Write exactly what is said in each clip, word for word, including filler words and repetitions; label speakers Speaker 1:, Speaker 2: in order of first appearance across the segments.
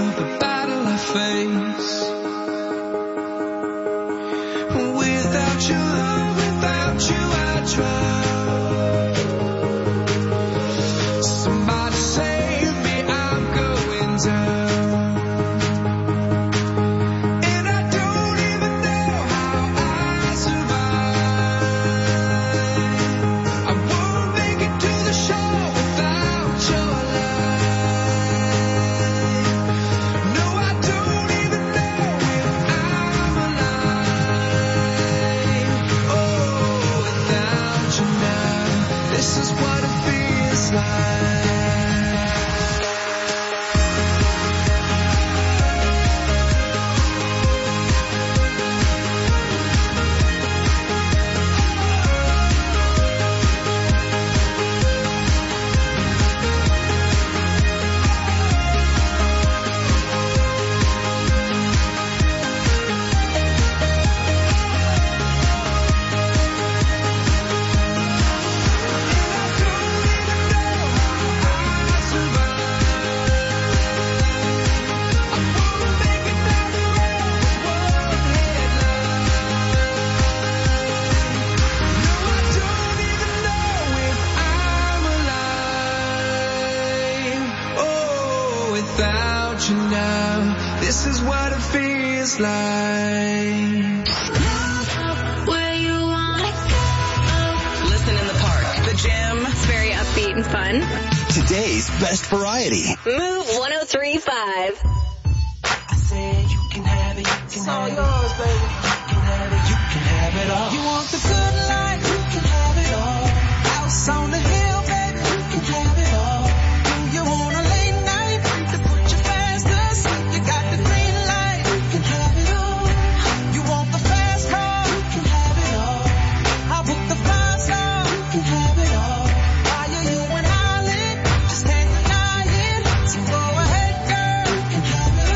Speaker 1: the battle I face. Without your love, without you I drown. Somebody save me, I'm going down. And I don't even know how I survive. I won't make it to the shore without your light. No, I don't even know if I'm alive. Oh, without you now, this is what it feels like. Without you now, this is what it feels like.
Speaker 2: Where you wanna go?
Speaker 3: Listen in the park, the gym.
Speaker 2: It's very upbeat and fun.
Speaker 4: Today's best variety.
Speaker 2: Move one oh three point five.
Speaker 1: I said you can have it, you can have it. It's all yours, baby. You can have it, you can have it all. You want the good life, you can have it all. House on the hill, baby, you can have it all. Do you want a late night to put you fast asleep? You got the green light, you can have it all. You want the fast car, you can have it all. I'll book the five star, you can have it all. Why are you and Holly? Just can't deny it. So go ahead, girl, you can have it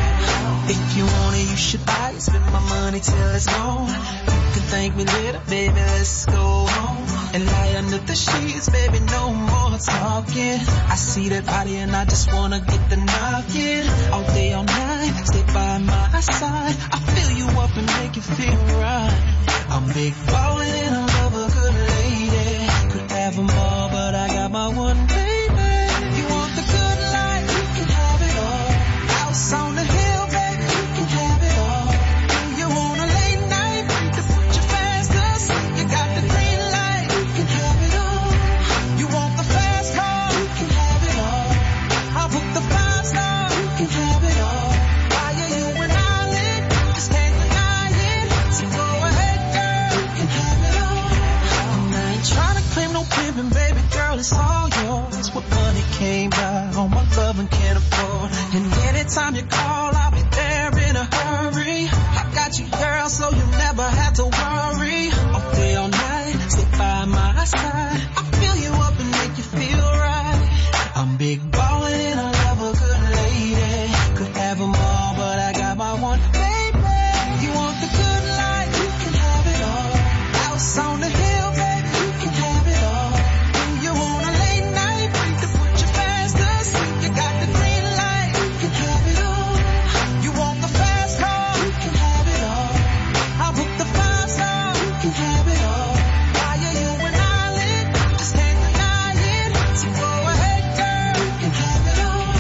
Speaker 1: all. If you want it, you should buy it. Spend my money till it's gone. You can thank me later, baby, let's go home. And lie under the sheets, baby, no more talking. I see that body and I just wanna get the knocking. All day, all night, stay by my side. I fill you up and make you feel right. I'm big ballin' and I love a good lady. Could have them all, but I got my one baby. You want the good life, you can have it all. House on the hill, baby, you can have it all. Do you want a late night to put you fast asleep? You got the green light, you can have it all. You want the fast car, you can have it all. I'll book the five star, you can have it all. Why are you and Holly? Just can't deny it. So go ahead, girl, you can have it all. And I ain't trying to claim no pimpin', baby girl, it's all yours. What money came by, all my love and can't afford. And anytime you call, I'll be there in a hurry. I got you, girl, so you never have to worry. All day, all night, stay by my side. I fill you up and make you feel right. I'm big ballin' and I love a good lady. Could have them all, but I got my one baby. You want the good life, you can have it all. House on the hill, baby, you can have it all. Do you want a late night to put you fast asleep? You got the green light, you can have it all. You want the fast car, you can have it all. I'll book the five star, you can have it all. Why are you and Holly? Just can't deny it. So go ahead, girl, you can have it all.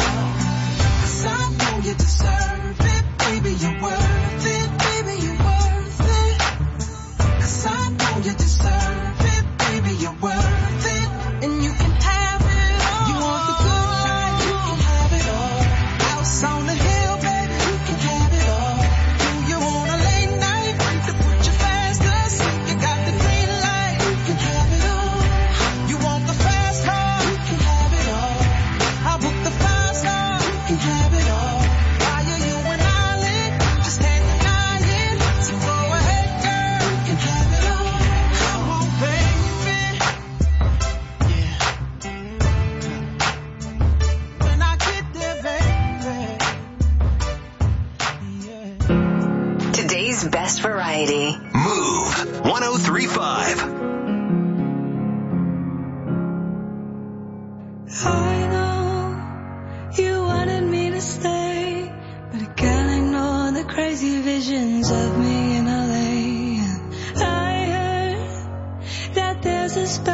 Speaker 1: 'Cause I know you deserve it, baby, you're worth it, baby, you're worth it. 'Cause I know you deserve it, baby, you're worth it, and you can have it all. You want the good life, you can have it all. House on the hill, baby, you can have it all. Do you want a late night to put you fast asleep? You got the green light, you can have it all. You want the fast car, you can have it all. I'll book the five star, you can have it all. Why are you and Holly? Just can't deny it. So go ahead, girl, you can have it all. Come on, baby. Yeah. When I get there, baby. Yeah.
Speaker 2: Today's best variety.
Speaker 4: Move one oh three point five.
Speaker 1: I know you wanted me to stay.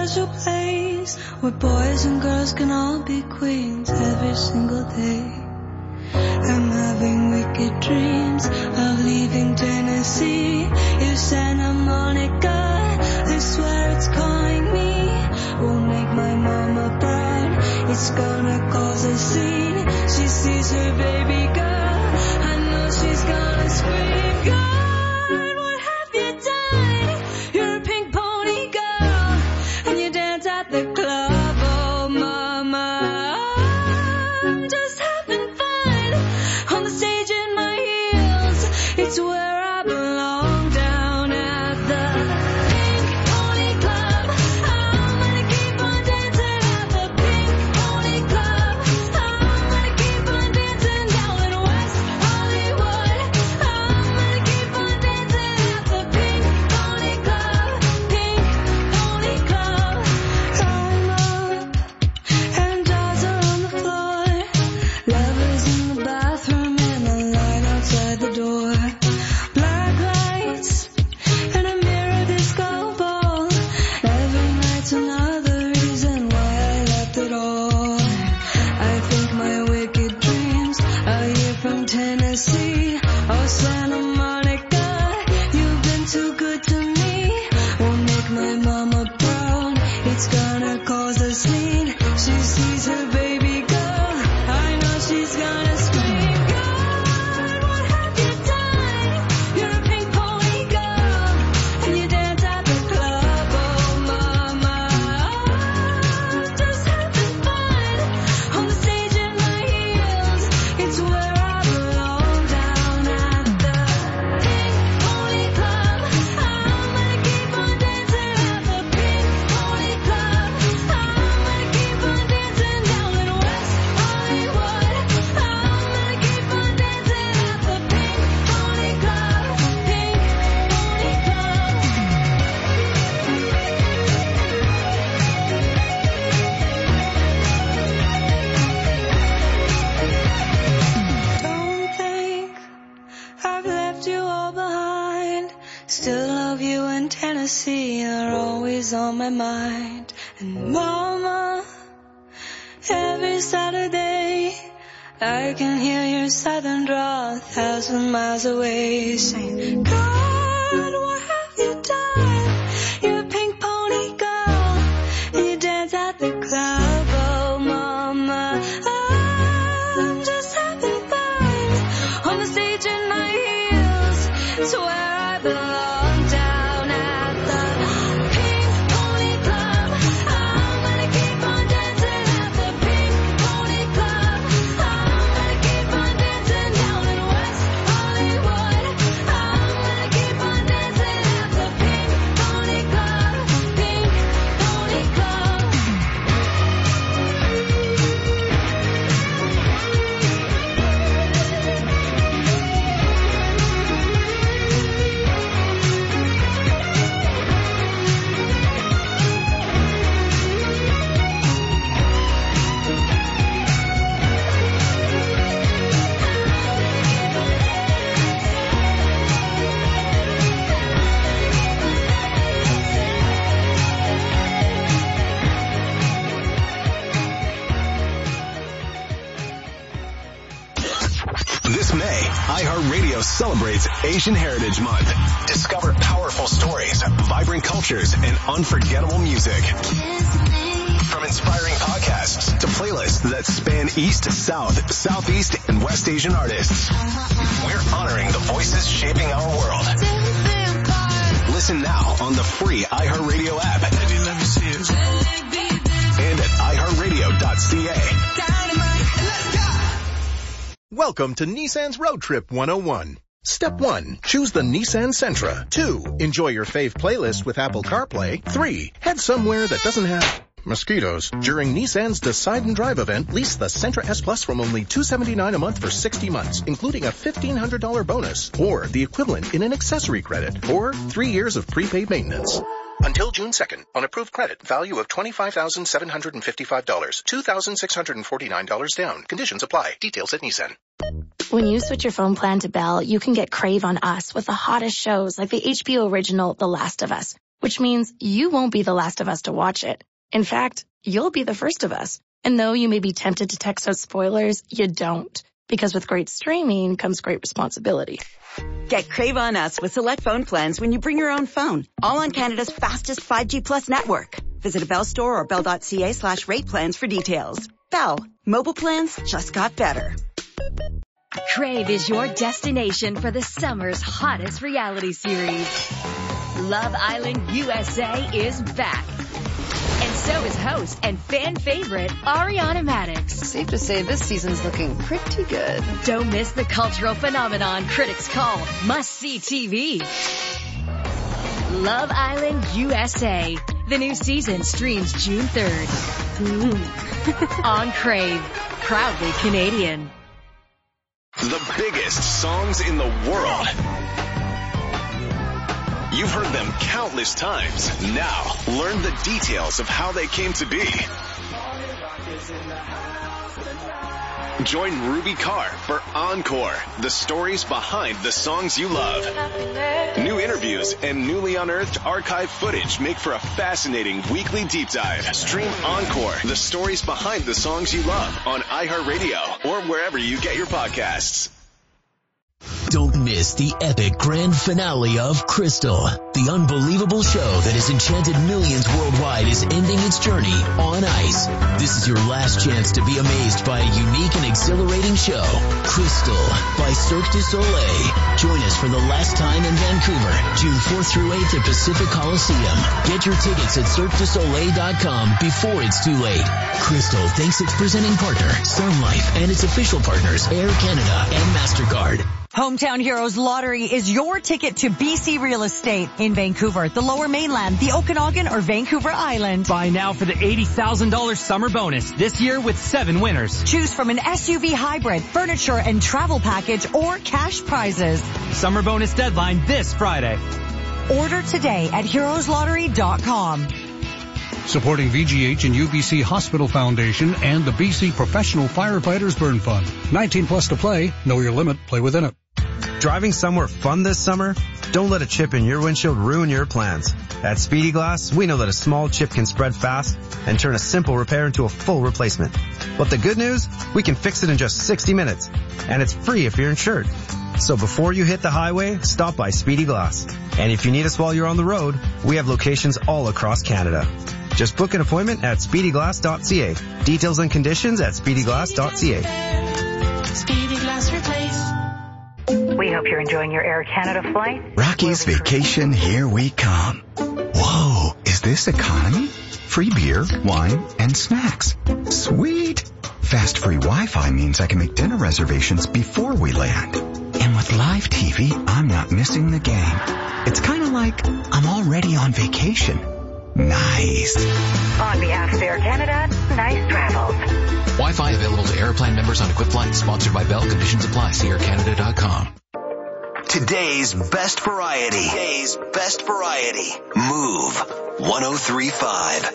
Speaker 1: special place where boys and girls can all be queens every single day. I'm having wicked dreams of leaving Tennessee. If Santa Monica, I swear it's calling me. Won't make my mama proud, it's gonna cause a scene. She sees her baby girl, I know she's gonna scream. God, what have you done? You're a pink pony girl, and you dance at the club. Oh mama, I'm just having fun on the stage in my heels. It's where I belong, down at the Pink Pony Club. I'm gonna keep on dancing at the Pink Pony Club. I'm gonna keep on dancing down in West Hollywood. I'm gonna keep on dancing at the Pink Pony Club. Pink Pony Club. I'm up and dolls are on the floor. Lovers in the bathroom and a line outside the door. Black lights and a mirror disco ball. Every night's another reason why I left it all. I think my wicked dreams are here from Tennessee. Oh, Santa Monica, you've been too good to me. Won't make my mama proud, it's gonna cause a scene. She sees her baby girl, I know she's gonna scream. God, what have you done? You're a pink pony girl, and you dance at the club. Oh mama, I'm just having fun on the stage in my heels. It's where I belong, down at the Pink Pony Club. I'm gonna keep on dancing at the Pink Pony Club. I'm gonna keep on dancing down in West Hollywood. I'm gonna keep on dancing at the Pink Pony Club. Pink Pony Club. Don't think I've left you all behind. Still love you in Tennessee, you're always on my mind. And mama, every Saturday I can hear your southern drawl a thousand miles away, saying, God, what have you done? You're a pink pony girl, and you dance at the club. Oh mama, I'm just having fun on the stage in my heels. It's where I belong, down at the Pink Pony Club. I'm gonna keep on dancing at the Pink Pony Club. I'm gonna keep on dancing down in West Hollywood. I'm gonna keep on dancing at the Pink Pony Club. Pink Pony Club.
Speaker 4: This May, iHeartRadio celebrates Asian Heritage Month. Discover powerful stories, vibrant cultures, and unforgettable music. From inspiring podcasts to playlists that span East, South, Southeast, and West Asian artists. We're honoring the voices shaping our world. Listen now on the free iHeartRadio app and at i heart radio dot c a.
Speaker 5: Welcome to Nissan's Road Trip one oh one. Step one, choose the Nissan Sentra. Two, enjoy your fave playlist with Apple CarPlay. Three, head somewhere that doesn't have mosquitoes. During Nissan's Decide and Drive event, lease the Sentra S Plus from only two hundred seventy-nine dollars a month for sixty months, including a fifteen hundred dollars bonus, or the equivalent in an accessory credit, or three years of prepaid maintenance. Until June second, on approved credit, value of twenty-five thousand seven hundred fifty-five dollars, two thousand six hundred forty-nine dollars down. Conditions apply. Details at Nissan.
Speaker 6: When you switch your phone plan to Bell, you can get Crave on Us with the hottest shows like the H B O original The Last of Us. which means you won't be the last of us to watch it. In fact, you'll be the first of us. And though you may be tempted to text out spoilers, you don't. Because with great streaming comes great responsibility.
Speaker 7: Get Crave on Us with select phone plans when you bring your own phone. All on Canada's fastest five G plus network. Visit a Bell store or bell.ca slash rate plans for details. Bell. Mobile plans just got better.
Speaker 8: Crave is your destination for the summer's hottest reality series. Love Island U S A is back. And so is host and fan favorite Ariana Madix.
Speaker 9: Safe to say this season's looking pretty good.
Speaker 8: Don't miss the cultural phenomenon critics call must-see T V. Love Island U S A. The new season streams June third. On Crave. Proudly Canadian.
Speaker 4: The biggest songs in the world. You've heard them countless times. Now, learn the details of how they came to be. Join Ruby Carr for Encore, the stories behind the songs you love. New interviews and newly unearthed archive footage make for a fascinating weekly deep dive. Stream Encore, the stories behind the songs you love on iHeartRadio or wherever you get your podcasts.
Speaker 10: Don't miss the epic grand finale of Crystal. The unbelievable show that has enchanted millions worldwide is ending its journey on ice. This is your last chance to be amazed by a unique and exhilarating show. Crystal by Cirque du Soleil. Join us for the last time in Vancouver, June fourth through eighth at Pacific Coliseum. Get your tickets at cirque du soleil dot com before it's too late. Crystal thanks its presenting partner, Sun Life, and its official partners, Air Canada and MasterCard.
Speaker 11: Hometown Heroes Lottery is your ticket to B C Real Estate in Vancouver, the Lower Mainland, the Okanagan, or Vancouver Island.
Speaker 12: Buy now for the eighty thousand dollars summer bonus this year with seven winners.
Speaker 11: Choose from an S U V hybrid, furniture and travel package, or cash prizes.
Speaker 12: Summer bonus deadline this Friday.
Speaker 11: Order today at heroes lottery dot com.
Speaker 13: Supporting V G H and U B C Hospital Foundation and the B C Professional Firefighters Burn Fund. nineteen plus to play. Know your limit. Play within it.
Speaker 14: Driving somewhere fun this summer? Don't let a chip in your windshield ruin your plans. At Speedy Glass, we know that a small chip can spread fast and turn a simple repair into a full replacement. But the good news? We can fix it in just sixty minutes. And it's free if you're insured. So before you hit the highway, stop by Speedy Glass. And if you need us while you're on the road, we have locations all across Canada. Just book an appointment at speedy glass dot c a. Details and conditions at speedy glass dot c a.
Speaker 1: Speedy Glass Replace.
Speaker 15: We hope you're enjoying your Air Canada flight.
Speaker 16: Rocky's Vacation, here we come. Whoa, is this economy? Free beer, wine, and snacks. Sweet. Fast free Wi-Fi means I can make dinner reservations before we land. And with live T V, I'm not missing the game. It's kind of like I'm already on vacation. Nice.
Speaker 15: On behalf of Air Canada, nice travels.
Speaker 17: Wi-Fi available to Airplan members on equipped flights. Sponsored by Bell. Conditions apply. See air canada dot com.
Speaker 4: Today's best variety. Today's best variety. Move one oh three point five.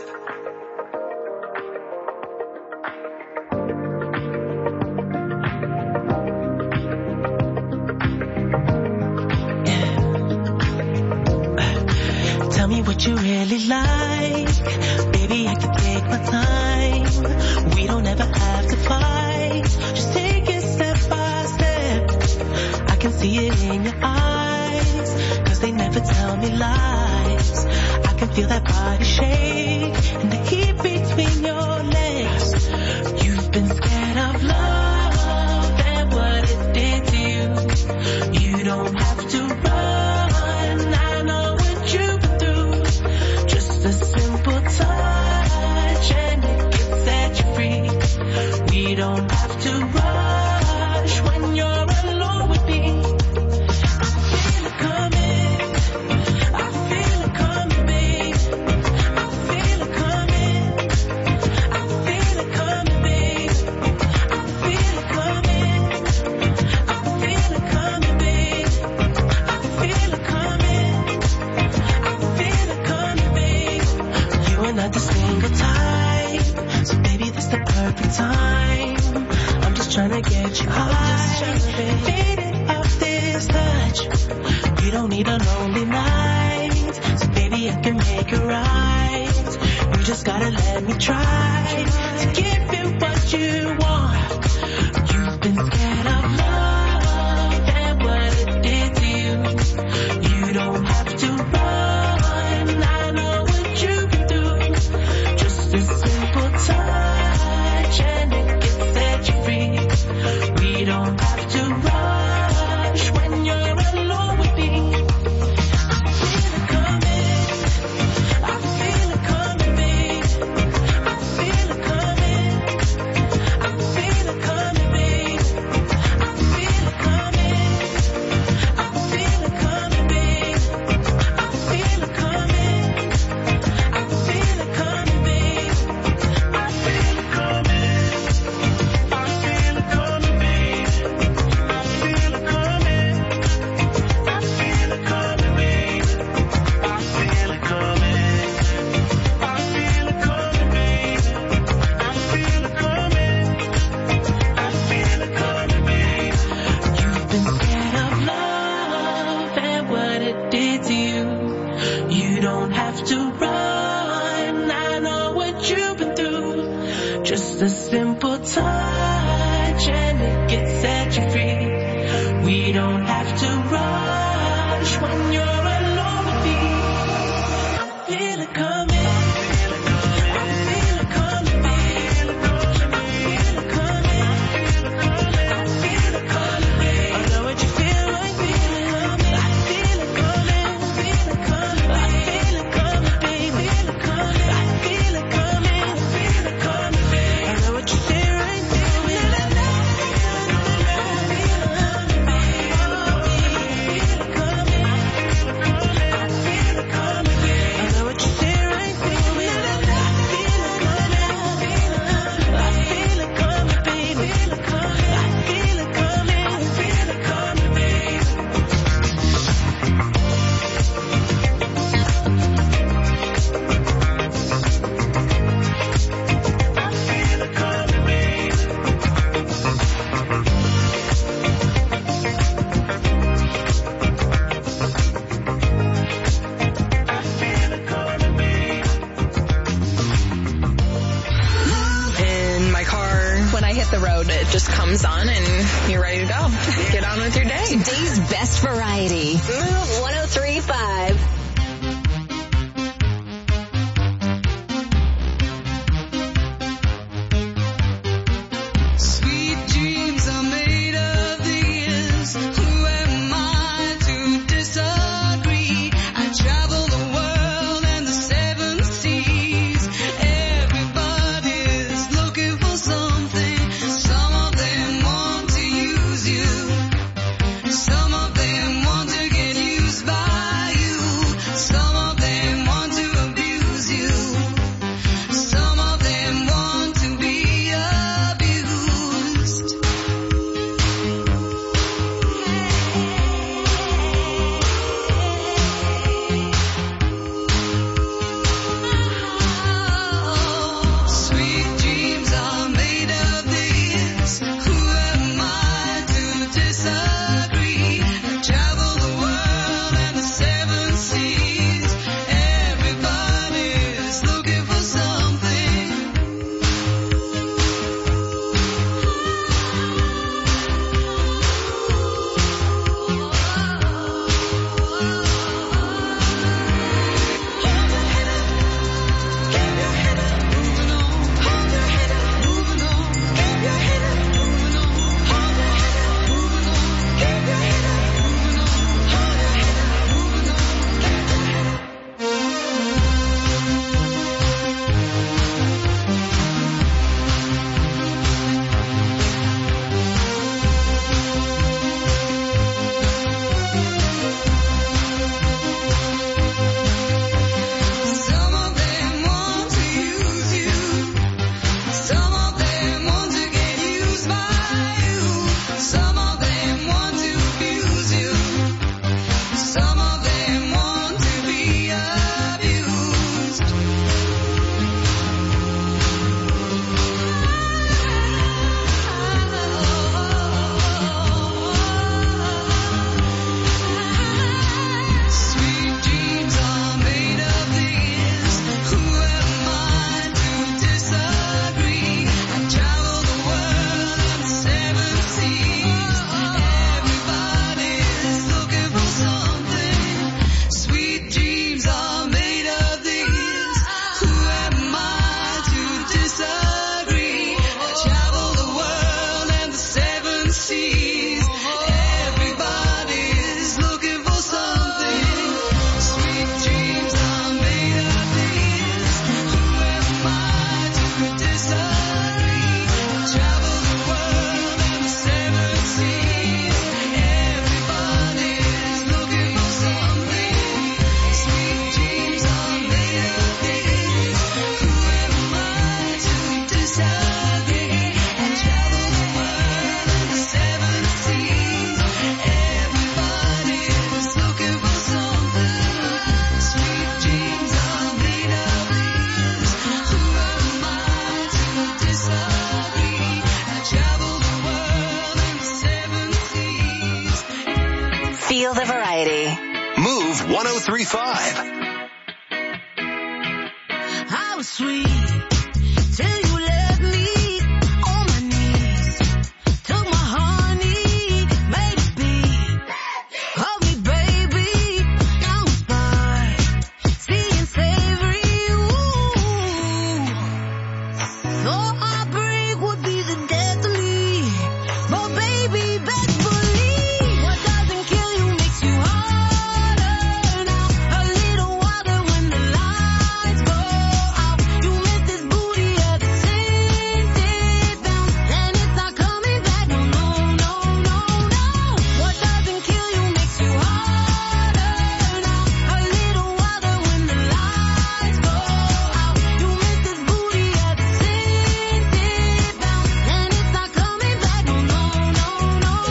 Speaker 1: Tell me what you really like. Baby, I can take my time. We don't ever have to fight. Just take it step by step. I can see it in your eyes. Cause they never tell me lies. I can feel that body shake and the heat between your legs. You've been scared of love and what it did to you. You don't have to run. I know what you've been through. Just a simple touch and it can set you free. We don't have to rush when you're alone with me. I feel it coming. I feel it coming, babe. I feel it coming. I feel it coming, babe. I feel it coming. I feel it coming, babe. I feel it coming. I feel it coming, babe. You are not the single type, so baby, this the perfect time. I'm just trying to get you high, faded off this touch. You don't need a lonely night, so baby, I can just gotta let me try to give you what you want. You've been scared of love and what it did to you. You don't have to run, I know what you've been through. Just a simple touch and it can set you free. We don't have to rush when you're alone with me. I feel it coming, I feel it coming, babe. I feel it coming, I feel it coming, babe. I feel it coming, I feel it coming, babe. I feel it coming, I feel it coming, babe. I feel it coming, I feel it coming, babe. I feel it coming, I feel it coming, babe. I feel it coming, I feel it coming, babe. I feel it coming, I feel it coming, babe. You've been scared of love and what it did to you. You don't have to run, I know what you've been through. Just a simple touch and it can set you free. We don't have to rush when you're alone with me. I feel it coming, I feel it coming, babe. I feel it coming, I feel it coming, babe. I know what you feel like, feel it coming. I feel it coming, feel it coming, I feel it coming, babe. I feel it coming, I feel it coming, I feel it coming, babe. I know what you feel right, feel it. I feel it coming, babe.
Speaker 3: just comes on and you're ready to go. Get on with your day.
Speaker 2: Today's best variety. Move one oh three point five. Feel the variety.
Speaker 4: Move one oh three point five.
Speaker 1: How sweet till you left me on my knees. Took my honey, made it beat. Hug me, baby, now it's fine. Sweet and savory, ooh. Thought heartbreak would be the death of me, but baby, beg believe what doesn't kill you makes you harder. Now a little water when the lights go out. You miss this booty at the same down, and it's not coming back. No, no, no, no, no. What doesn't kill you makes you harder. Now a little water when the lights go out. You miss this booty at the same down, and it's not coming back. No, no, no, no, no.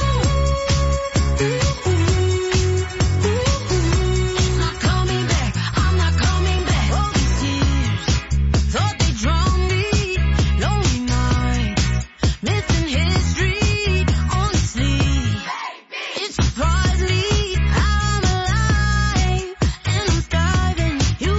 Speaker 1: It's not coming back. I'm not coming back. All these years thought they drowned me. Lonely nights, missing history. Honestly, it surprised me how I'm alive and I'm thriving. You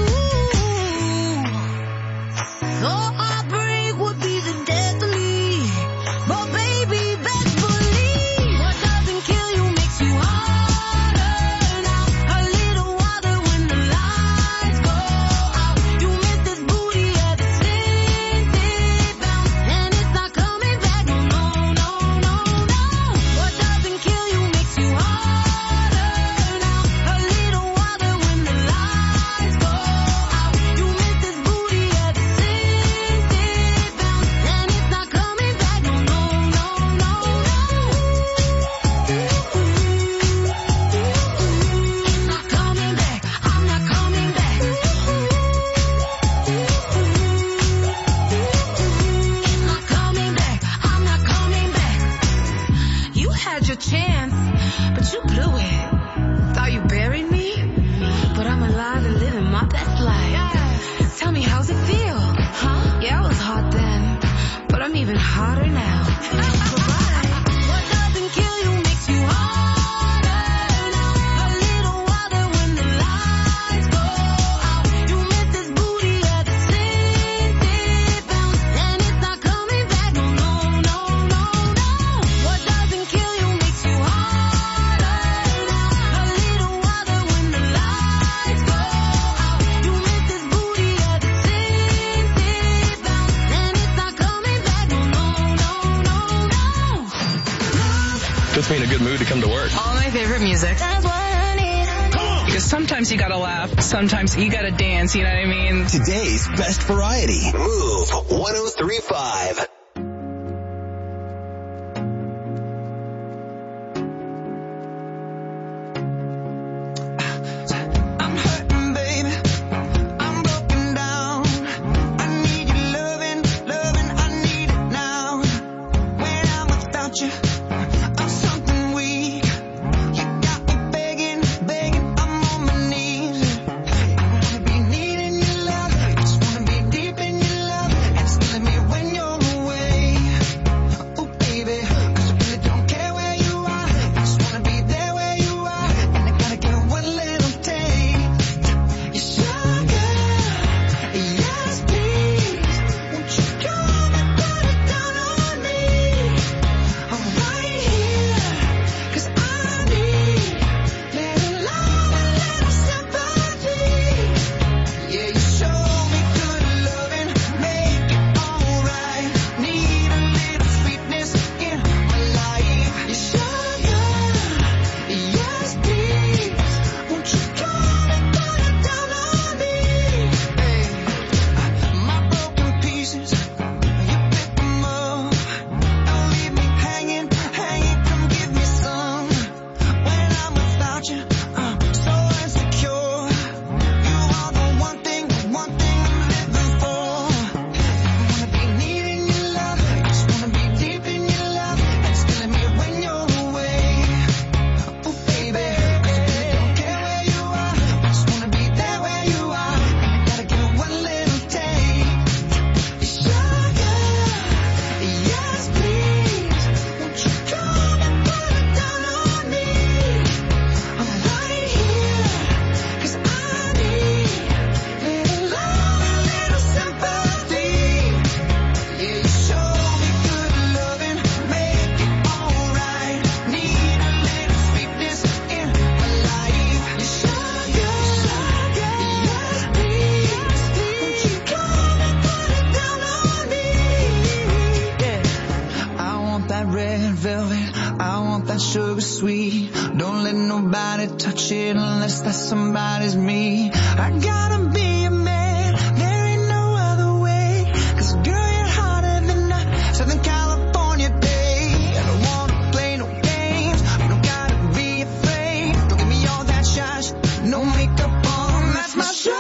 Speaker 1: thought heartbreak would be the death of me, but baby, best believe what doesn't kill you makes you harder. Now a little water when the lights go out. You miss this booty at the same bounce, and it's not coming back. No, no, no, no, no. What doesn't kill you makes you harder. Now a little water when the lights go out. You miss this booty at the same bounce, and it's not coming back. No, no, no, no, no. It's not coming back. I'm not coming back. It's not coming back. I'm not coming back. You had your chance, but you blew it. Thought you buried me, but I'm alive and living my best life. Tell me, how's it feel? Huh? Yeah, I was hot then, but I'm even hotter now. What doesn't kill you makes you harder. Now a little water when the lights go out. You miss this booty at the same bounce, and it's not coming back. No, no, no, no, no. What doesn't kill you makes you harder. Now a little water when the lights go out. You miss this booty at the same bounce, and it's not coming back. No, no, no, no, no.
Speaker 18: Puts me in a good mood to come to work.
Speaker 3: All my favorite music.
Speaker 1: That's what I need.
Speaker 3: Because sometimes you gotta laugh, sometimes you gotta dance, you know what I mean?
Speaker 4: Today's best variety. Move one oh three point five.
Speaker 1: I'm hurting, baby. I'm broken down. I need your loving, loving. I need it now. When I'm without you, I'm something weak. You got me begging, begging. I'm on my knees. I wanna be needing your love. I just wanna be deep in your love. And it's killing me when you're away. sugar sweet. Don't let nobody touch it unless that somebody's me. I gotta be a man, there ain't no other way. Cause girl, you're hotter than a Southern California day. I don't wanna play no games, you don't gotta be afraid. Don't give me all that shush, no makeup on, that's my sugar.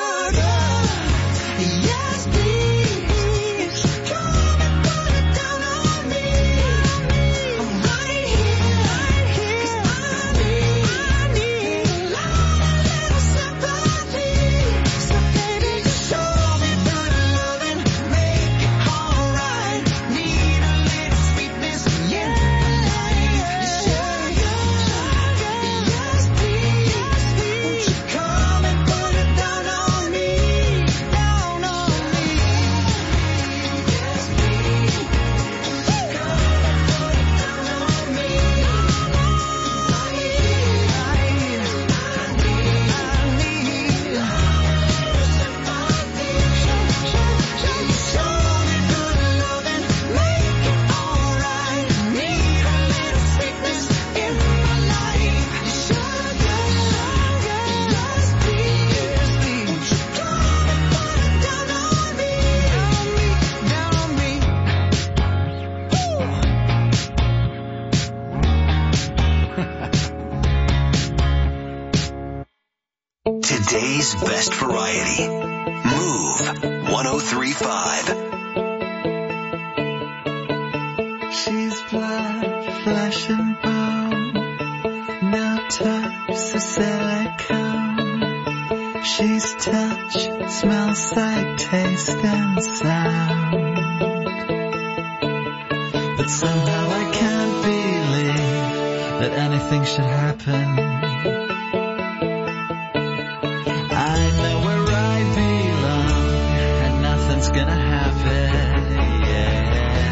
Speaker 1: Yes, please, come and put it down on me. I'm right here, cause I need, I need a little sympathy. So baby, just show me that loving, make it alright. Need a little sweetness in my life. Sugar, yes, please, won't you come and put it down on me, down on me. Yes, please, come and put it down on me. I need, I need, I need a little sympathy. Show me good loving, make it alright. Need a little sweetness in my life. Sugar, yes, please, won't you come and put it down on me, down on me,
Speaker 4: Today's best variety. Move one oh three point five.
Speaker 1: She's blood, flesh and bone, no touch the silicone. She's touch, smells sight, taste and sound. But somehow I can't believe that anything should happen. I know where I belong, and nothing's gonna happen, yeah.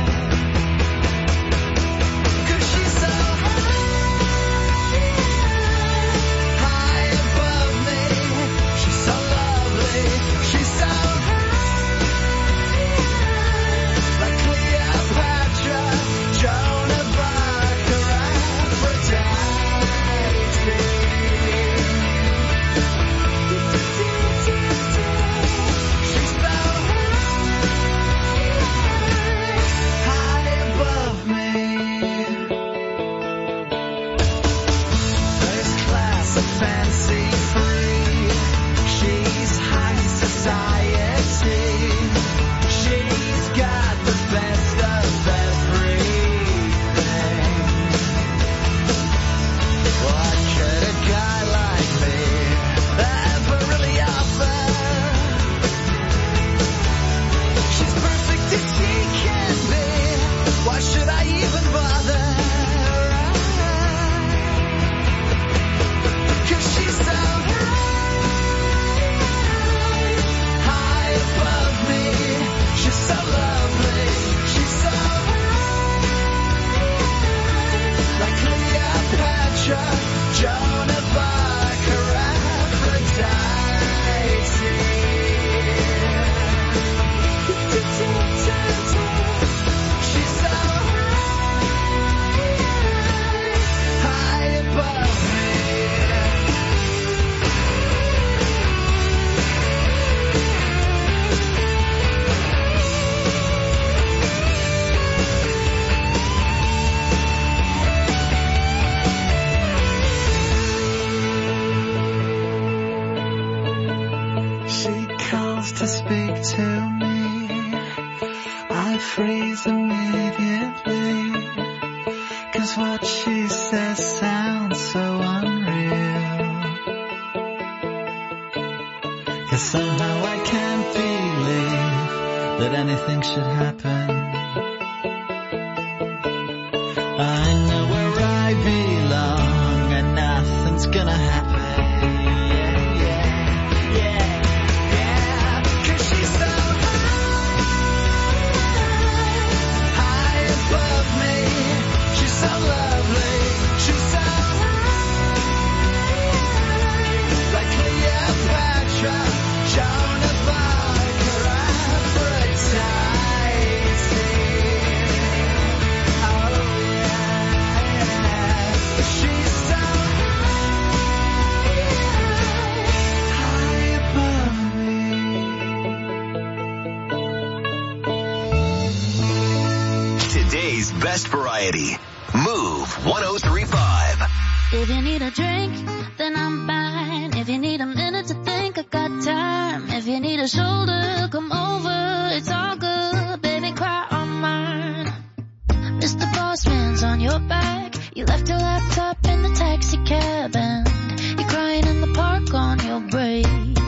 Speaker 1: 'Cause she's so high, high above me. She's so lovely, she's so high, like Cleopatra, Joan of Arc, or Aphrodite. She's so high, high above me. First class and fancy free. She's high society. She's got the best of everything. What could a guy like me ever really offer? She's perfect as she can be. Why should I even bother? 'Cause she's so high, high above me. She's so lovely, she's so high, like Cleopatra, Joan of Arc, or Aphrodite. She's so high, high above me. She calls to speak to me. I freeze immediately. 'Cause what she says sounds so unreal. 'Cause somehow I can't believe that anything should happen. I know where I belong, and nothing's gonna happen. Yeah, yeah, yeah, yeah. 'Cause she's so high, high above me. She's so lovely, she's so high, like Cleopatra, Joan of Arc, or Aphrodite. Oh yeah.
Speaker 4: variety. Move one oh three point five.
Speaker 18: If you need a drink, then I'm fine. If you need a minute to think, I got time. If you need a shoulder, come over. It's all good, baby, cry on mine. Mister Boss Man's on your back. You left your laptop in the taxi cab and you're crying in the park on your break.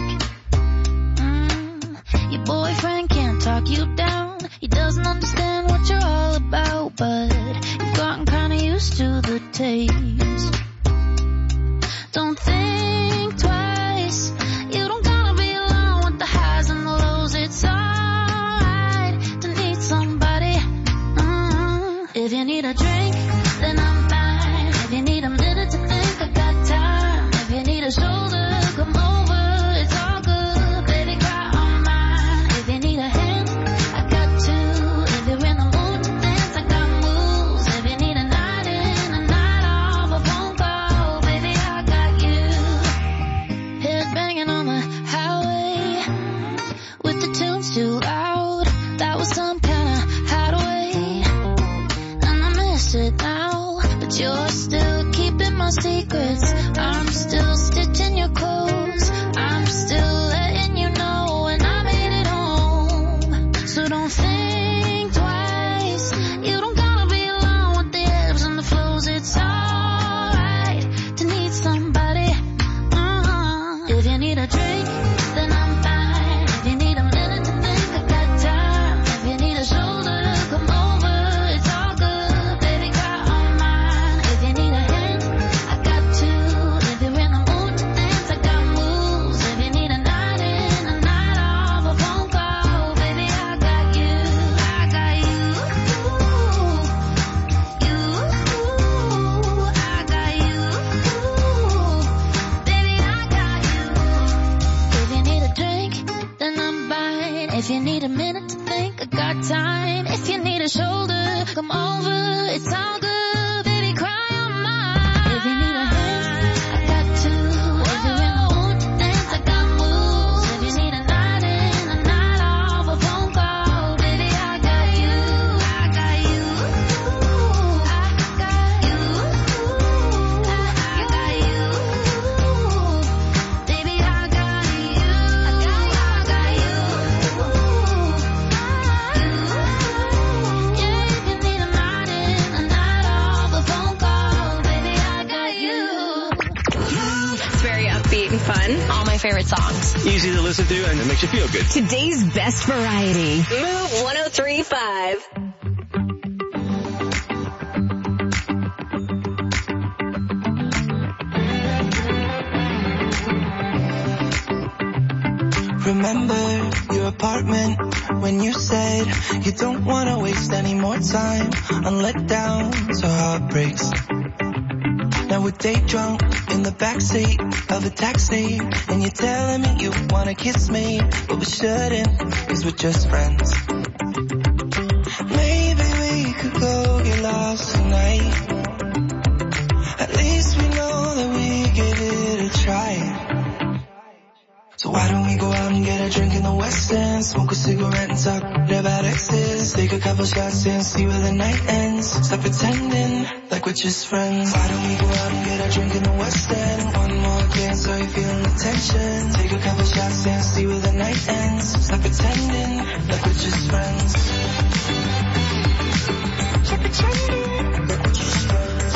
Speaker 18: Mm, your boyfriend can't talk you down. He doesn't understand what you're all about, but you've gotten kinda used to the taste. Don't think twice. You don't gotta be alone with the highs and the lows. It's alright to need somebody. Mm. If you need a drink, then I'm fine. If you need a minute to think, I got time. If you need a shoulder, come over. It's all good, baby, cry on mine. If you need a hand, I got two. If you're in the mood to dance, I got moves. If you need a night in, a night off, a phone call, baby, I got you. Head banging on the highway with the tunes too loud. That was some kind of hideaway, and I miss it now. But you're still keeping my secrets. I'm still stitching your clothes. I'm still letting you know when I made it home. So don't think twice. You don't gotta be alone with the ebbs and the flows. It's alright to need somebody. Uh-huh. If you need a drink, then I'm fine. If you need a minute to think, I got time. If you need a shoulder, come over. It's all good, baby, cry on mine. If you need a hand, I got two. If you're in the mood to dance, I got moves. If you need a night in, a night off, a phone call, baby, I got you. I got you. You. I got you. Baby, I got you. If you need a drink, then I'm fine. If you need a minute to think, I got time. If you need a shoulder, come over. It's all good, baby, cry on mine. If you need a hand, I got two. If you're in the mood to dance, I got moves. If you need a night in, a night off, a phone call, baby, I got you. I got you. I got you. I got you. Baby, I got you. I got you. I got you. Yeah, if you need a night in, a night off, a phone call, baby, I got you.
Speaker 3: It's very upbeat and fun. All my favorite songs.
Speaker 19: Easy to listen to and it makes you feel good.
Speaker 2: Today's best variety.
Speaker 3: Move one oh three point five.
Speaker 1: Remember your apartment when you said you don't want to waste any more time on letdowns or heartbreaks. Now we're day drunk in the backseat of a taxi, and you're telling me you want to kiss me, but we shouldn't, cause we're just friends. Maybe we could go get lost tonight. At least we know that we give it a try. So why don't we go out and get a drink in the West End, smoke a cigarette and talk about exes, take a couple shots and see where the night ends, stop pretending like we're just friends. Why don't we go out and get a drink in the West End, one more dance, are you feeling the tension, take a couple shots and see where the night ends, stop pretending like we're just friends. Stop pretending like we're just friends.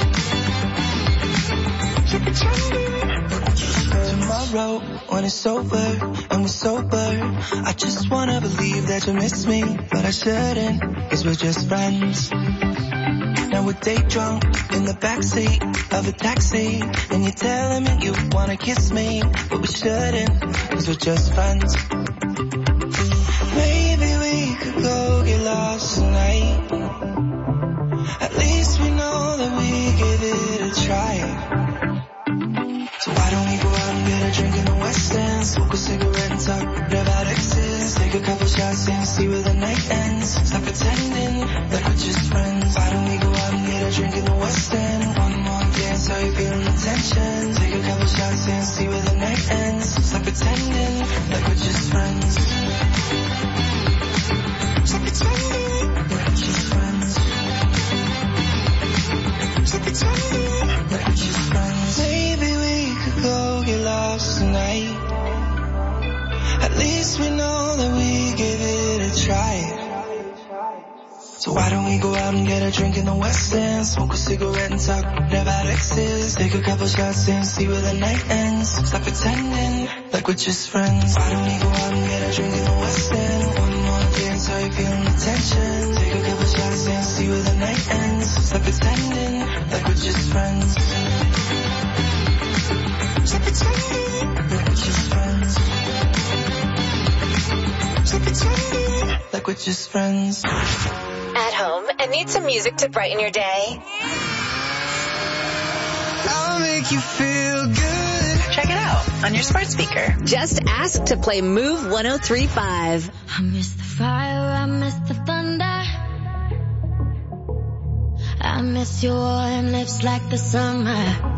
Speaker 1: Stop pretending. Tomorrow, when it's over and we're sober, I just wanna believe that you miss me, but I shouldn't, cause we're just friends. Now we're day drunk in the backseat of a taxi, and you're telling me you wanna kiss me, but we shouldn't, cause we're just friends. Maybe we could go get lost tonight. At least we know that we give it a try. So why don't we go out and get a drink in the West End, smoke a cigarette and talk about exes, take a couple shots and see where the night ends, stop pretending like we're just friends. Why don't we go out and get a drink in the West End, one more dance, are you feeling the tension, take a couple shots and see where the night ends, stop pretending like we're just friends. Stop pretending like we're just friends. So why don't we go out and get a drink in the West End? Smoke a cigarette and talk about exes. Take a couple shots and see where the night ends. Stop pretending like we're just friends. Why don't we go out and get a drink in the West End? One more dance, are you feeling the tension? Take a couple shots and see where the night ends. Stop pretending like we're just friends. Stop pretending like we're just friends. Stop pretending like we're just friends.
Speaker 2: At home and need some music to brighten your day?
Speaker 1: I'll make you feel good.
Speaker 3: Check it out on your smart speaker.
Speaker 2: Just ask to play Move one oh three point five.
Speaker 18: I miss the fire, I miss the thunder. I miss your warm lips like the summer.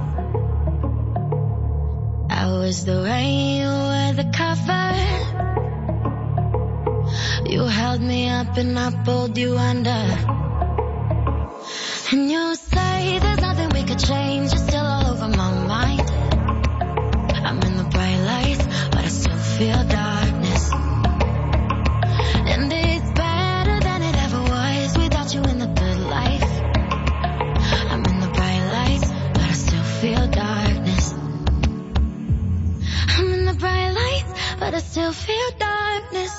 Speaker 18: I was the rain, you were the cover. You held me up and I pulled you under. And you say there's nothing we could change. You're still all over my mind. I'm in the bright lights, but I still feel darkness. And it's better than it ever was without you in the good life. I'm in the bright lights, but I still feel darkness. I'm in the bright lights, but I still feel darkness.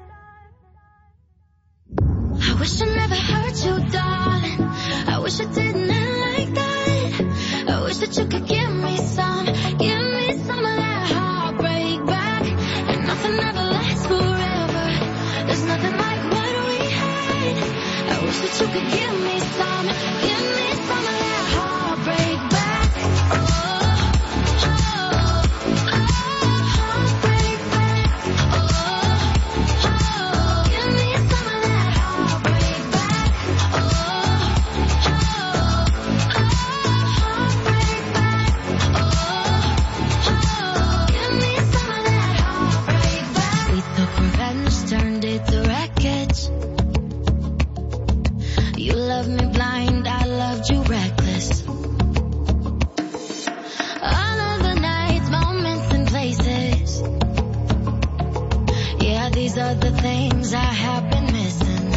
Speaker 18: I wish I never hurt you, darling. I wish I didn't end like that. I wish that you could give me some, give me some of that heartbreak back. And nothing ever lasts forever. There's nothing like what we had. I wish that you could give me some, give me some of that heartbreak back. Oh, oh, oh, heartbreak back. Oh, oh, give me some of that heartbreak back. Oh, oh, heartbreak back. Oh, oh, give me some of that heartbreak back. We took revenge, turned it to wreckage. You loved me blind, I loved you reckless. All of the nights, moments and places. Yeah, these are the things I have been missing.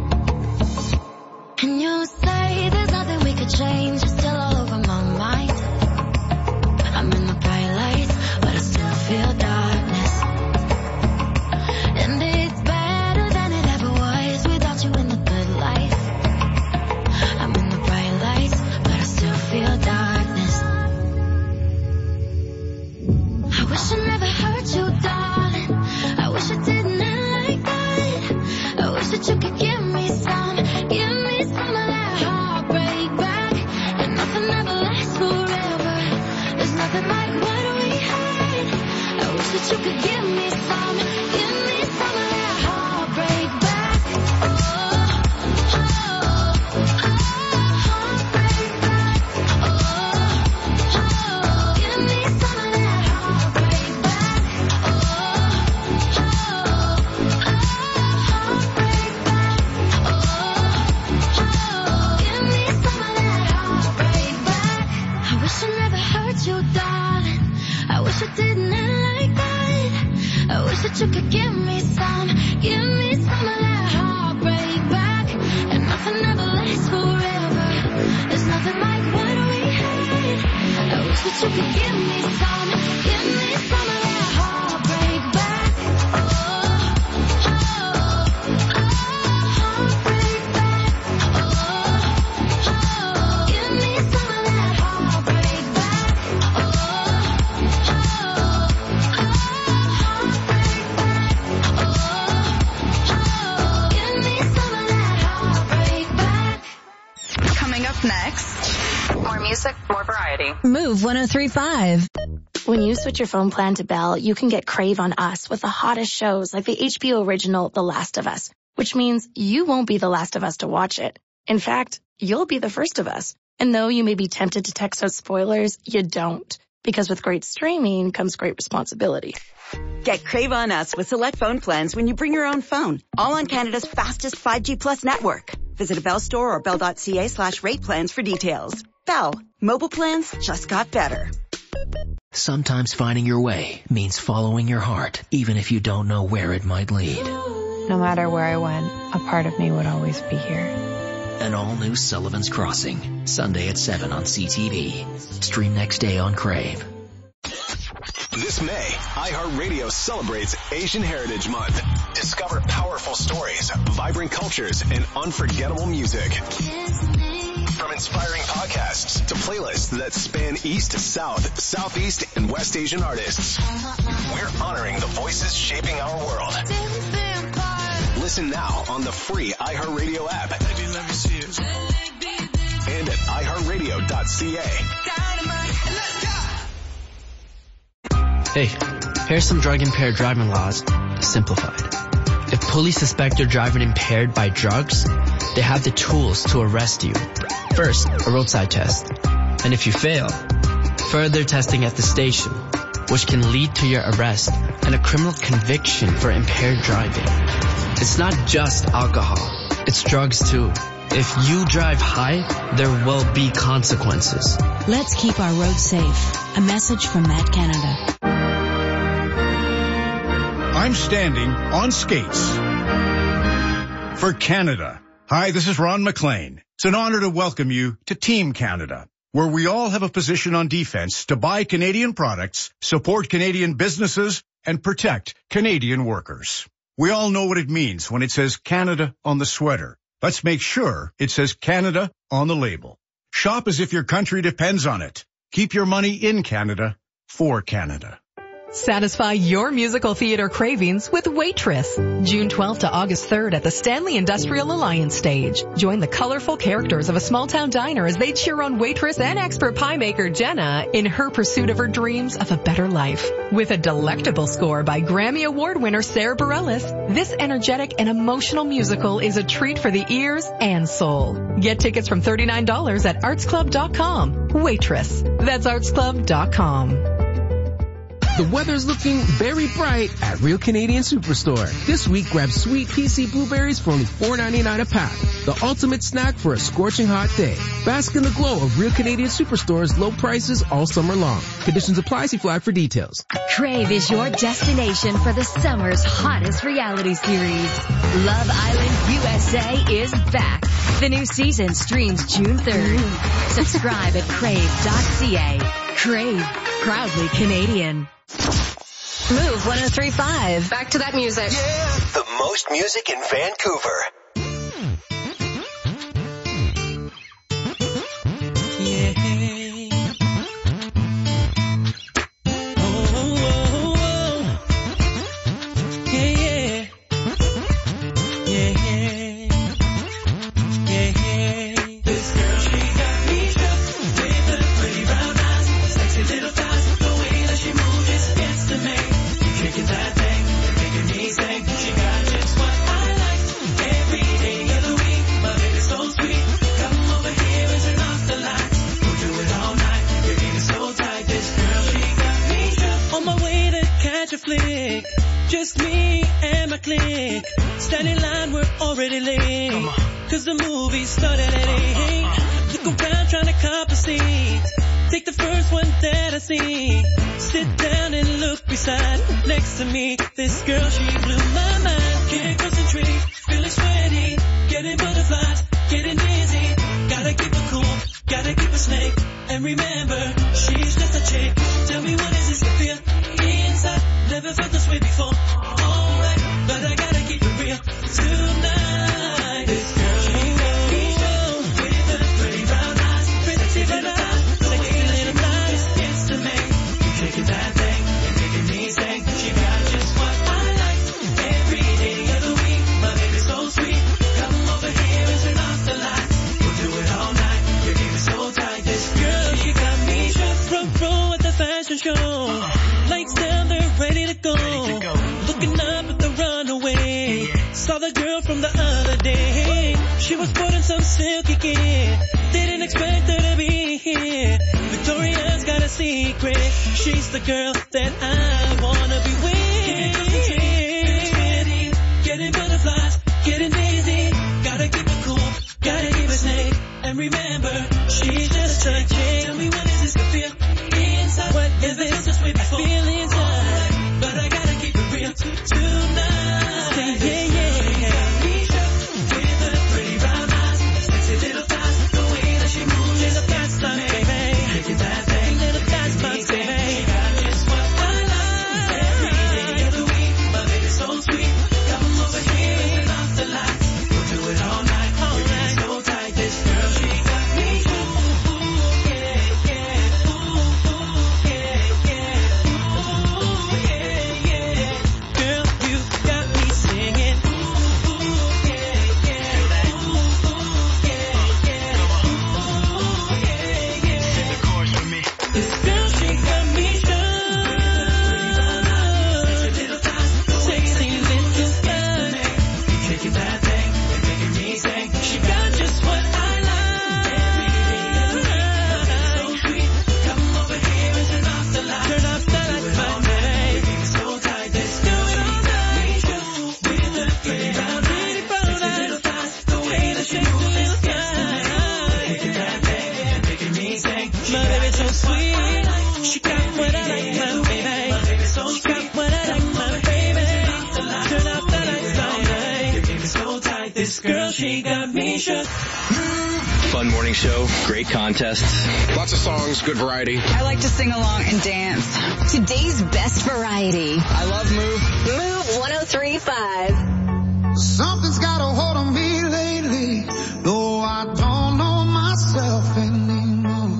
Speaker 18: And you say there's nothing we could change. You're still all over my mind. I'm in the bright lights, but I still feel darkness. And it's better than it ever was without you in the good life. I'm in the bright lights, but I still feel darkness. I wish I never hurt you, darling. I wish I didn't end like that. I wish that you could give me some, give me some of that heartbreak back. And nothing ever lasts forever. There's nothing like what we had. I wish that you could give me some, give me some of that heartbreak back. Oh, oh, oh, heartbreak back. Oh, oh, give me some of that heartbreak back. Oh, oh, heartbreak back. Oh, oh, give me some of that heartbreak back. I wish I never hurt you, darling. I wish I didn't end like that. I wish that you could give me some, give me some of that heartbreak back. And nothing ever lasts forever. There's nothing like what we had. I wish that you could give me some, give me some of that heartbreak back. Oh, oh, oh, heartbreak back. Oh, oh, give me some of that heartbreak back. Oh, oh, heartbreak back. Oh, oh, give me some of that heartbreak back.
Speaker 3: Coming up next, more music, more variety.
Speaker 2: Move one oh three point five.
Speaker 6: When you switch your phone plan to Bell, you can get Crave on Us with the hottest shows like the H B O original The Last of Us, which means you won't be the last of us to watch it. In fact, you'll be the first of us. And though you may be tempted to text out spoilers, you don't. Because with great streaming comes great responsibility.
Speaker 7: Get Crave on Us with select phone plans when you bring your own phone. All on Canada's fastest five G plus network. Visit a Bell store or bell.ca slash rate plans for details. Bell. Mobile plans just got better.
Speaker 10: Sometimes finding your way means following your heart, even if you don't know where it might lead.
Speaker 20: No matter where I went, a part of me would always be here.
Speaker 10: An all-new Sullivan's Crossing, Sunday at seven on C T V. Stream next day on Crave.
Speaker 4: This May, iHeartRadio celebrates Asian Heritage Month. Discover powerful stories, vibrant cultures, and unforgettable music. From inspiring podcasts to playlists that span East to South, Southeast, and West Asian artists, we're honoring the voices shaping our world. Listen now on the free iHeartRadio app and at i heart radio dot c a.
Speaker 20: Hey, here's some drug-impaired driving laws, simplified. If police suspect you're driving impaired by drugs, they have the tools to arrest you. First, a roadside test. And if you fail, further testing at the station, which can lead to your arrest and a criminal conviction for impaired driving. It's not just alcohol, it's drugs too. If you drive high, there will be consequences.
Speaker 21: Let's keep our roads safe. A message from Matt Canada.
Speaker 13: I'm standing on skates for Canada. Hi, this is Ron McLean. It's an honor to welcome you to Team Canada, where we all have a position on defense to buy Canadian products, support Canadian businesses, and protect Canadian workers. We all know what it means when it says Canada on the sweater. Let's make sure it says Canada on the label. Shop as if your country depends on it. Keep your money in Canada for Canada.
Speaker 22: Satisfy your musical theater cravings with Waitress. June twelfth to August third at the Stanley Industrial Alliance stage. Join the colorful characters of a small-town diner as they cheer on waitress and expert pie maker Jenna in her pursuit of her dreams of a better life. With a delectable score by Grammy Award winner Sarah Bareilles, this energetic and emotional musical is a treat for the ears and soul. Get tickets from thirty-nine dollars at arts club dot com. Waitress. That's arts club dot com.
Speaker 23: The weather's looking very bright at Real Canadian Superstore. This week, grab sweet P C blueberries for only four ninety-nine a pack. The ultimate snack for a scorching hot day. Bask in the glow of Real Canadian Superstore's low prices all summer long. Conditions apply. See flag for details.
Speaker 8: Crave is your destination for the summer's hottest reality series. Love Island U S A is back. The new season streams June third. Subscribe at crave dot c a. Crave, proudly Canadian.
Speaker 2: Move one oh three point five. Back to that music.
Speaker 4: Yeah. The most music in Vancouver.
Speaker 1: Just me and my clique. Standing in line, we're already late. Cause the movie started at eight. Look around trying to cop a seat. Take the first one that I see. Sit down and look beside. Next to me, this girl, she blew my mind. Can't concentrate, feeling sweaty. Getting butterflies, getting dizzy. Gotta keep her cool, gotta keep her snake. And remember, she's just a chick. Tell me what is this to feel inside? Never felt this way before. Alright, but I gotta keep it real tonight. This girl, she got me show with the pretty brown eyes, pretty brown eyes, sexy little thighs. It's the main, you shaking that thing, you're making me sing. She got just what I like. Every day of the week, my baby's so sweet. Come over here and turn off the light. We'll do it all night. Your game is so tight. This girl, she got me show front row at the fashion show. Lights down, they're ready to go. Ready to go. Looking up at the runaway. Yeah. Saw the girl from the other day. She was sporting some silky gear. Didn't expect her to be here. Victoria's got a secret. She's the girl that I wanna be with. Getting, getting butterflies, getting dizzy. Gotta keep it cool, gotta keep it snake. And remember, she's just a chick. Tell me what is this to feel inside? What is this? This way before. I feel inside, but I gotta keep it real tonight. Say yeah, yeah, yeah. With the pretty brown eyes, sexy so sweet. She got what I like, my baby. She got what I like, my baby. Turn up the lights, light. Your baby's so tight. This girl, she got me shook.
Speaker 19: Fun morning show, great contests. Lots of songs, good variety.
Speaker 5: I like to sing along and dance.
Speaker 2: Today's best variety.
Speaker 19: I love Move.
Speaker 2: Move one oh three point five.
Speaker 9: Something's got a hold on me lately, though I don't know myself anymore.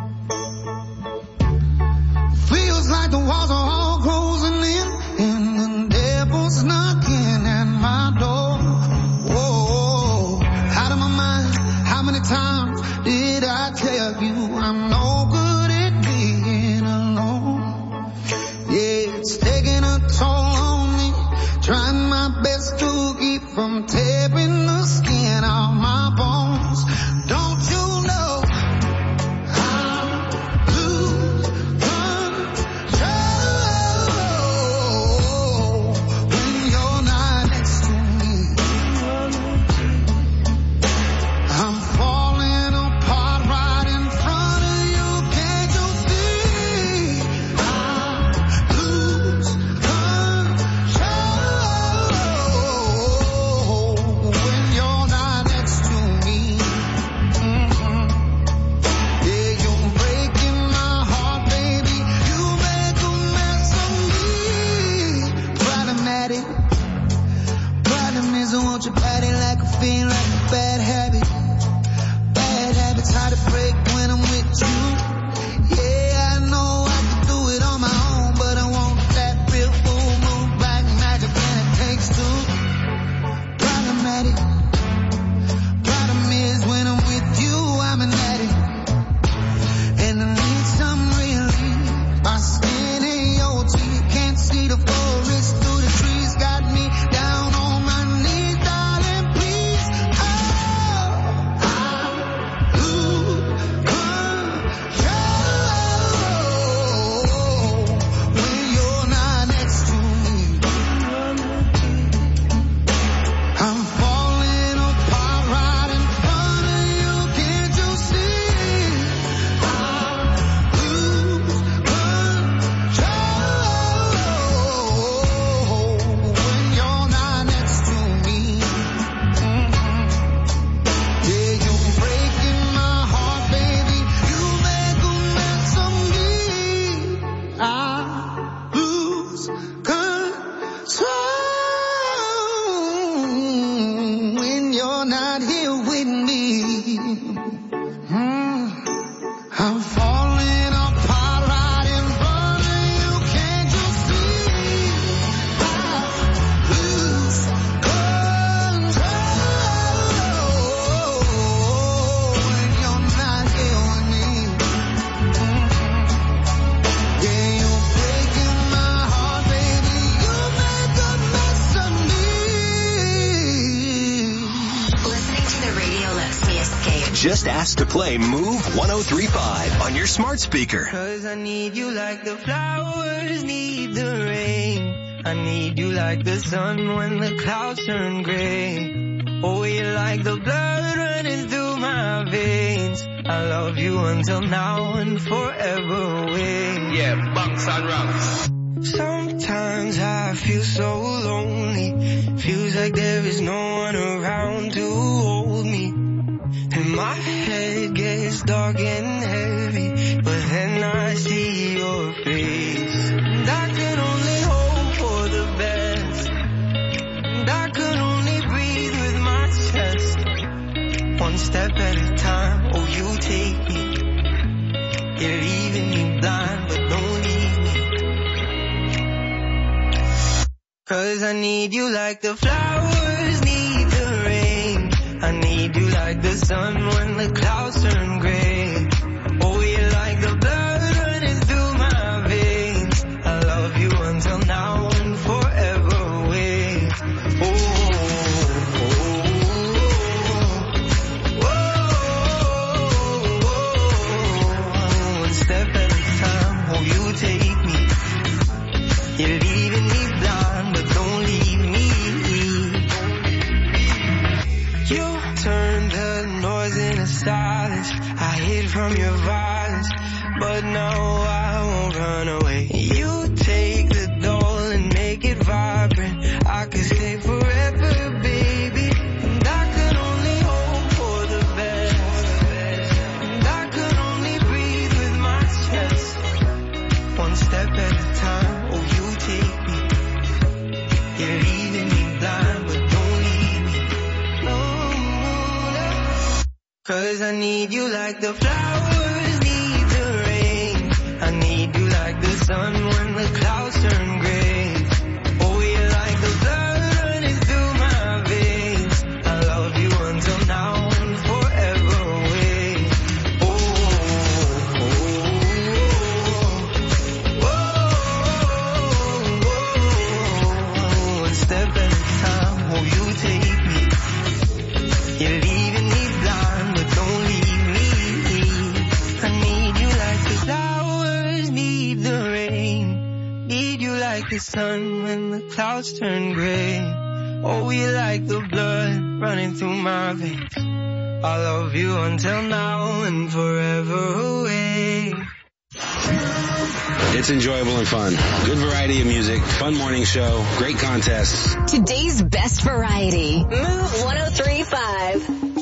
Speaker 9: Feels like the walls are all closing in, and the devil's knocking at my door. Whoa, out of my mind, how many times did I tell you I'm no good at being alone? Yeah, it's taking a toll on me, trying my best to keep from tearing the skin off my bones. Don't you know I'm lose control when you're not next to me? I'm falling apart right in front of you. Can't you see? I lose control when you're not next to me. Mm-hmm. Yeah, you're breaking my heart, baby. You make a mess of me. Problematic. Problem is I want your body like a fiend, like a bad habit. Bad habits hard to break when I'm with you. Yeah, I know I can do it on my own, but I want that real full moon, black magic, and it takes two. Problematic. Problem is when I'm with you, I'm an addict, and I need some relief. My skin ain't your teeth, can't see the forest through the trees. Got me down on my knees, darling, please. Oh, I lose control when you're not next to me. I'm falling apart right in front of you. Can't you see? I lose control when you're not next to me. Mhm. Yeah, you're breaking my heart, baby. You make a mess of me. I lose control when you're not here with me. Mm. I'm falling apart right in front of you. Can't you see? I lose control when you're not here with me. Mhm. Yeah, you're breaking my heart, baby. You make a mess of me.
Speaker 2: Listening to the radio lets me escape.
Speaker 4: Just ask to play Move one oh three point five on your smart speaker.
Speaker 1: Cause I need you like the flowers need the rain. I need you like the sun when the clouds turn gray. Oh, you're like the blood running through my veins. I love you until now and forever away.
Speaker 19: Yeah, bunks and rocks.
Speaker 1: Sometimes I feel so lonely. Feels like there is no one around to hold me. And my head gets dark and heavy, but then I see your face. And I can only hope for the best. And I can only breathe with my chest. One step at a time, oh you take me. You're leaving me blind, but don't leave me. Cause I need you like the flowers need the rain. I need you like the sun when the clouds turn gray. Oh, you're like the blood running through my veins. I love you until now and forever away. Oh, oh, oh, oh, oh. One step at a time, oh, you take me. You're leaving me blind, but don't leave me. You turn the noise into silence. I hid from but no, I won't run away. You take the doll and make it vibrant. I could stay forever, baby. And I could only hope for the best. And I could only breathe with my chest. One step at a time, oh, you take me. You're leaving me blind, but don't leave me. No, no. Cause I need you like the flowers need the rain. I need you like the sun when the clouds turn gray. Oh, you're like the blood running through my veins. I love you until now and forever away. Oh, oh, oh, oh, oh. One step at a time, oh, you take me. You're leaving me blind, but don't leave me. I need you like the flowers need the rain. Need you like the sun when the clouds turn gray. Oh, you like the blood running through my veins. I love you until now and forever away.
Speaker 19: It's enjoyable and fun. Good variety of music, fun morning show, great contests.
Speaker 2: Today's best variety. Move one oh three point five.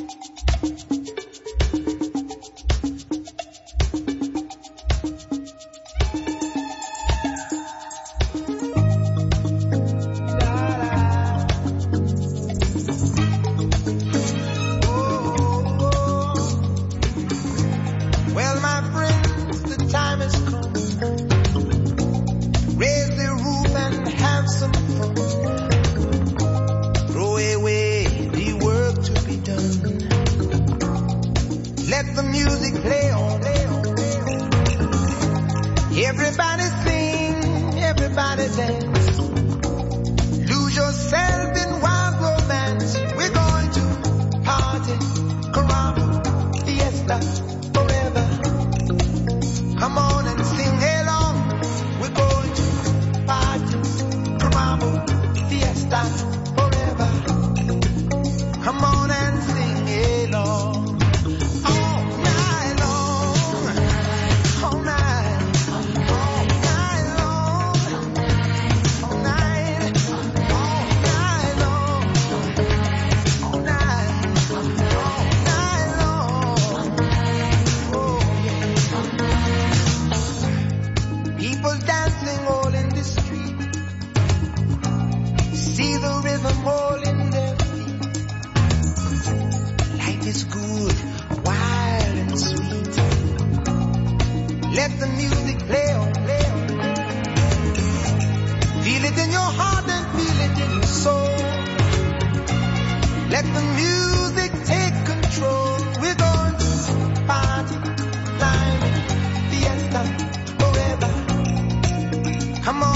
Speaker 1: Well, my friends, the time has come. Raise the roof and have some fun. Throw away the work to be done. Let the music play on. Everybody sing, everybody dance. Lose yourself in wild romance. We're going to party, caramba, fiesta, forever. Come on and sing along. We're going to party, caramba, fiesta, forever. Come on and sing along. All night long. All night. All night long. All night. All night long. All night. All night long. Oh, yeah. People dancing all in the street. See the rhythm all in their feet. Life is good, wild and sweet. Let the music play on, play on. Feel it in your heart and feel it in your soul. Let the music take control. We're going to party, climbing, fiesta, forever. Come on.